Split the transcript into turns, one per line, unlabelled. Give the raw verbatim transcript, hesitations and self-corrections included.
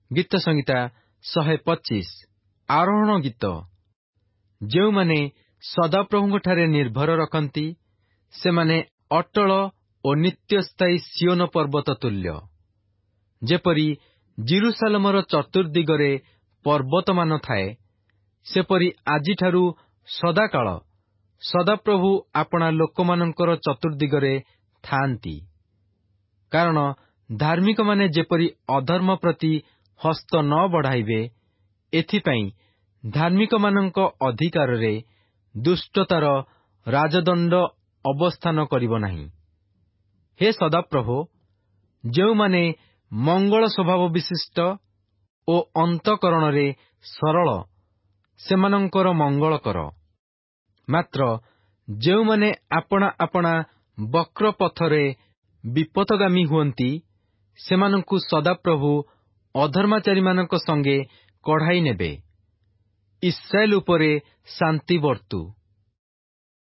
ଗୀତ ସଂହିତା ଶହେ ପଚିଶ ଆରୋହଣ ଗୀତ। ଯେଉଁମାନେ ସଦାପ୍ରଭୁଙ୍କଠାରେ ନିର୍ଭର ରଖନ୍ତି, ସେମାନେ ଅଟଳ ଓ ନିତ୍ୟସ୍ଥାୟୀ ସିଓନ ପର୍ବତ ତୁଲ୍ୟ। ଯେପରି ଜିରୁସାଲମର ଚତୁର୍ଦିଗରେ ପର୍ବତମାନ ଥାଏ, ସେପରି ଆଜିଠାରୁ ସଦାକାଳ ସଦାପ୍ରଭୁ ଆପଣା ଲୋକମାନଙ୍କର ଚତୁର୍ଦିଗରେ ଥାଆନ୍ତି। କାରଣ ଧାର୍ମିକମାନେ ଯେପରି ଅଧର୍ମ ପ୍ରତି ହସ୍ତ ନ ବଢ଼ାଇବେ, ଏଥିପାଇଁ ଧାର୍ମିକମାନଙ୍କ ଅଧିକାରରେ ଦୁଷ୍ଟତାର ରାଜଦଣ୍ଡ ଅବସ୍ଥାନ କରିବ ନାହିଁ। ହେ ସଦାପ୍ରଭୁ, ଯେଉଁମାନେ ମଙ୍ଗଳ ସ୍ୱଭାବ ବିଶିଷ୍ଟ ଓ ଅନ୍ତଃକରଣରେ ସରଳ, ସେମାନଙ୍କର ମଙ୍ଗଳ କର। ମାତ୍ର ଯେଉଁମାନେ ଆପଣା ଆପଣା ବକ୍ର ପଥରେ ବିପଥଗାମୀ ହୁଅନ୍ତି, ସେମାନଙ୍କୁ ସଦାପ୍ରଭୁ ଅଧର୍ମାଚାରୀମାନଙ୍କ ସଙ୍ଗେ କଢ଼ାଇ ନେବେ। ଇସ୍ରାଏଲ ଉପରେ ଶାନ୍ତି ବର୍ତ୍ତୁ।